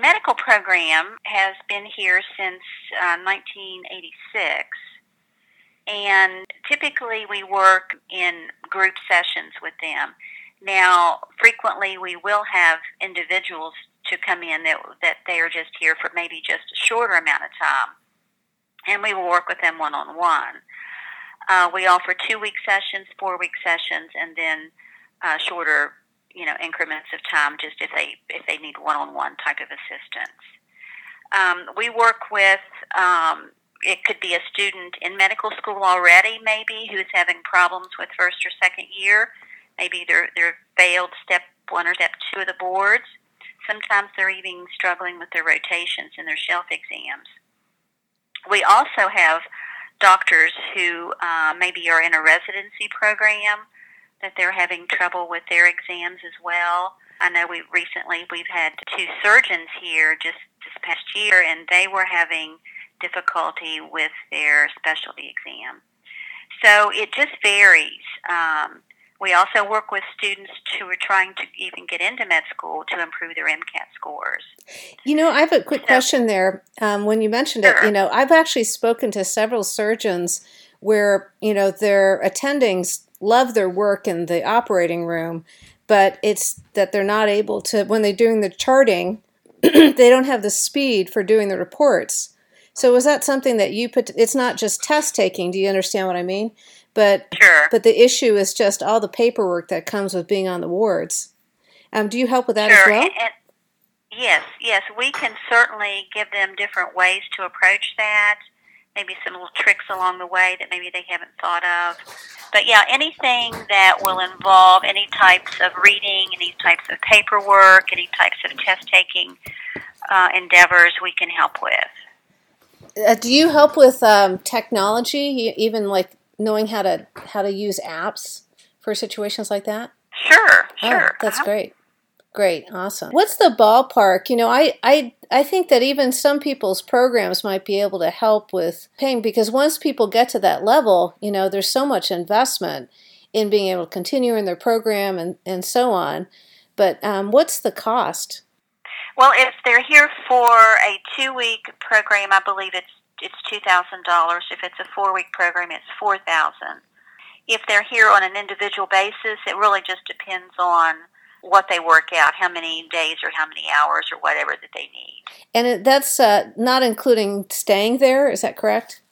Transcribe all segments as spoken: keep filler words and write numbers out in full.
medical program has been here since uh, nineteen eighty-six, and typically we work in group sessions with them. Now, frequently we will have individuals to come in that that they are just here for maybe just a shorter amount of time, and we will work with them one-on-one. Uh, we offer two-week sessions, four-week sessions, and then uh, shorter, you know, increments of time, just if they if they need one-on-one type of assistance. Um, we work with, um, it could be a student in medical school already, maybe, who's having problems with first or second year. Maybe they're, they're failed step one or step two of the boards. Sometimes they're even struggling with their rotations and their shelf exams. We also have doctors who uh, maybe are in a residency program, that they're having trouble with their exams as well. I know we recently we've had two surgeons here just this past year, and they were having difficulty with their specialty exam. So it just varies. Um, we also work with students who are trying to even get into med school to improve their MCAT scores. You know, I have a quick so, question there. Um, when you mentioned sure. it, you know, I've actually spoken to several surgeons where, you know, their attendings love their work in the operating room, but it's that they're not able to, when they're doing the charting, they don't have the speed for doing the reports. So is that something that you put, it's not just test taking, do you understand what I mean? But sure. But the issue is just all the paperwork that comes with being on the wards. Um, do you help with that sure. as well? And, and, yes, yes, we can certainly give them different ways to approach that. Maybe some little tricks along the way that maybe they haven't thought of. But yeah, anything that will involve any types of reading, any types of paperwork, any types of test-taking uh, endeavors, we can help with. Uh, do you help with um, technology, even like knowing how to how to use apps for situations like that? Sure, sure. Oh, that's uh-huh. great. Great, awesome. What's the ballpark? You know, I, I I think that even some people's programs might be able to help with paying, because once people get to that level, you know, there's so much investment in being able to continue in their program and, and so on. But um, what's the cost? Well, if they're here for a two-week program, I believe it's it's two thousand dollars. If it's a four-week program, it's four thousand dollars. If they're here on an individual basis, it really just depends on what they work out, how many days or how many hours or whatever that they need. And that's uh, not including staying there, is that correct?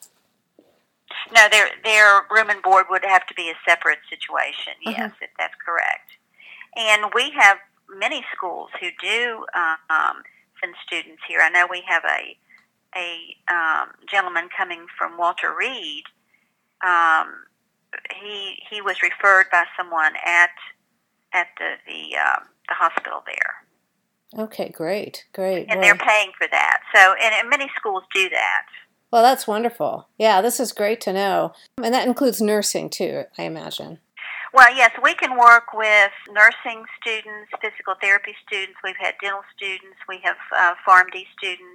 No, their their room and board would have to be a separate situation, yes, Uh-huh. if that's correct. And we have many schools who do um, send students here. I know we have a a um, gentleman coming from Walter Reed. Um, he he was referred by someone at at the the, um, the hospital there. Okay, great, great. And Boy. they're paying for that. So, and, and many schools do that. Well, that's wonderful. Yeah, this is great to know. And that includes nursing too, I imagine. Well, yes, we can work with nursing students, physical therapy students. We've had dental students. We have uh, PharmD students.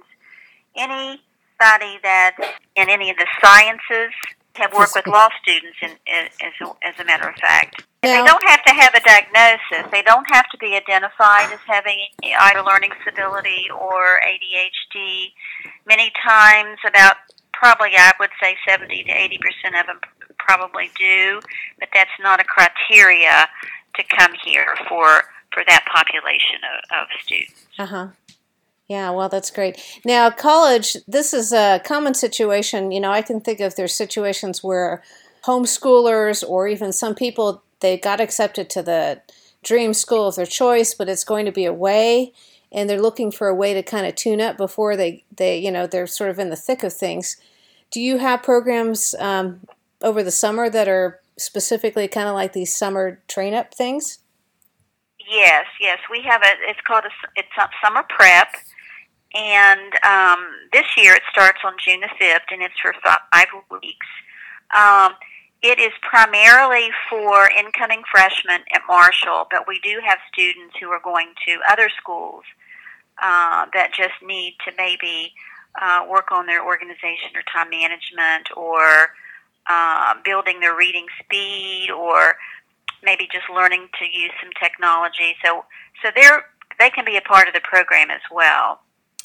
Anybody that's in any of the sciences have worked with law students, in, in, as, a, as a matter of fact. And Now, they don't have to have a diagnosis. They don't have to be identified as having either learning disability or A D H D. Many times, about probably I would say seventy to eighty percent of them probably do, but that's not a criteria to come here for for that population of, of students. uh-huh. Yeah, well, that's great. Now, college, this is a common situation. You know, I can think of there's situations where homeschoolers or even some people, they got accepted to the dream school of their choice, but it's going to be away, and they're looking for a way to kind of tune up before they, they you know, they're sort of in the thick of things. Do you have programs um, over the summer that are specifically kind of like these summer train-up things? Yes, yes. We have a, it's called a, it's a summer prep. And um, this year it starts on June the fifth, and it's for five weeks. Um, it is primarily for incoming freshmen at Marshall, but we do have students who are going to other schools uh, that just need to maybe uh, work on their organization or time management, or uh, building their reading speed, or maybe just learning to use some technology. So, so they're, they can be a part of the program as well.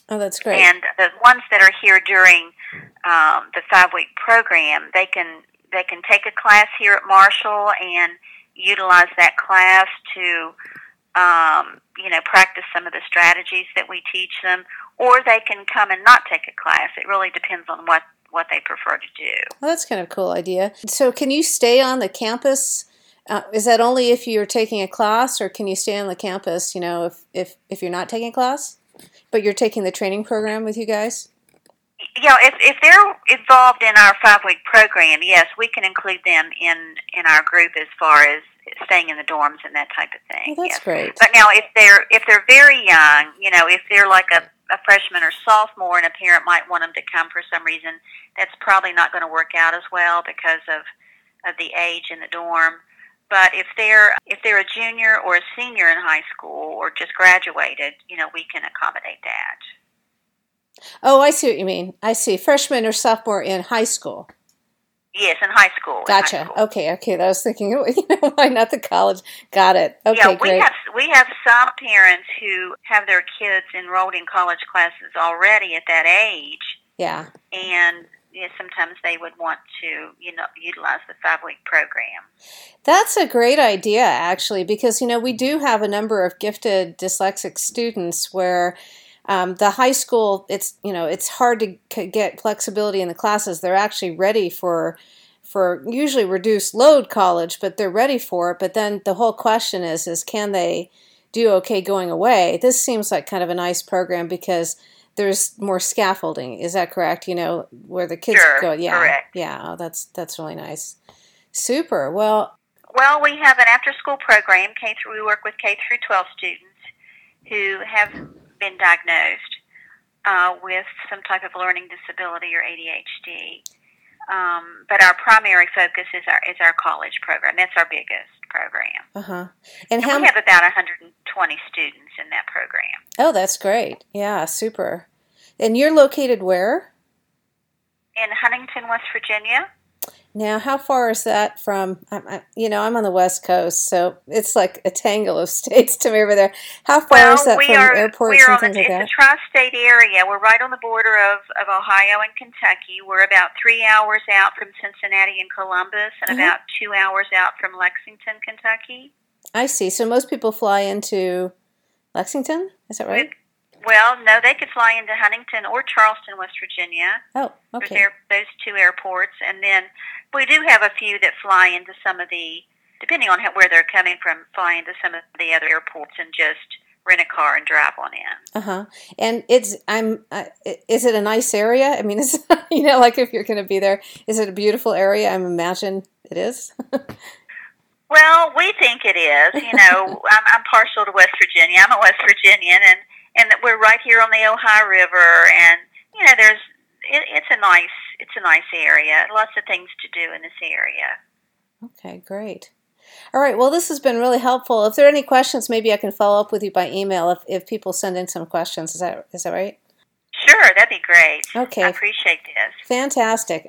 Oh, that's great. And the ones that are here during um, the five-week program, they can they can take a class here at Marshall and utilize that class to, um, you know, practice some of the strategies that we teach them, or they can come and not take a class. It really depends on what, what they prefer to do. Well, that's kind of a cool idea. So can you stay on the campus? Uh, is that only if you're taking a class, or can you stay on the campus, you know, if, if, if you're not taking a class, but you're taking the training program with you guys? Yeah, if if they're involved in our five-week program, yes, we can include them in, in our group as far as staying in the dorms and that type of thing. Well, that's yes. great. But now, if they're if they're very young, you know, if they're like a, a freshman or sophomore, and a parent might want them to come for some reason, that's probably not going to work out as well because of of the age in the dorm. But if they're if they're a junior or a senior in high school or just graduated, you know, we can accommodate that. Oh, I see what you mean. I see. Freshman or sophomore in high school. Yes, in high school. Gotcha. In high school. Okay, okay. I was thinking, you know, why not the college? Got it. Okay, yeah, we great. have we have some parents who have their kids enrolled in college classes already at that age. Yeah. And yeah, sometimes they would want to, you know, utilize the five-week program. That's a great idea, actually, because, you know, we do have a number of gifted dyslexic students where um, the high school, it's, you know, it's hard to c- get flexibility in the classes. They're actually ready for, for usually reduced load college, but they're ready for it. But then the whole question is, is can they do okay going away? This seems like kind of a nice program because there's more scaffolding. Is that correct? You know, where the kids sure, go. Yeah. Correct. Yeah. Oh, that's, that's really nice. Super. Well, Well, we have an after-school program. K through, we work with K through twelve students who have been diagnosed uh, with some type of learning disability or A D H D. Um, but our primary focus is our is our college program. That's our biggest program. uh-huh. And, And how we have about one hundred twenty students in that program. Oh, that's great. Yeah, super. And you're located where? In Huntington, West Virginia. Now, how far is that from, I, I, you know, I'm on the West Coast, so it's like a tangle of states to me over there. How far well, is that we from are, airports we are and on things the, like it's that? It's a tri-state area. We're right on the border of, of Ohio and Kentucky. We're about three hours out from Cincinnati and Columbus and Uh-huh. about two hours out from Lexington, Kentucky. I see. So most people fly into Lexington? Is that right? Well, no, they could fly into Huntington or Charleston, West Virginia. Oh, okay. There's those two airports. And then we do have a few that fly into some of the, depending on how, where they're coming from, fly into some of the other airports and just rent a car and drive on in. Uh-huh. And it's, I'm, uh, is it a nice area? I mean, is, you know, like if you're going to be there, is it a beautiful area? I imagine it is. Well, we think it is. You know, I'm, I'm partial to West Virginia. I'm a West Virginian, and, and we're right here on the Ohio River, and, you know, there's, it, it's a nice, it's a nice area. Lots of things to do in this area. Okay, great. All right, well, this has been really helpful. If there are any questions, maybe I can follow up with you by email if, if people send in some questions. Is that is that right? Sure, that'd be great. Okay. I appreciate this. Fantastic.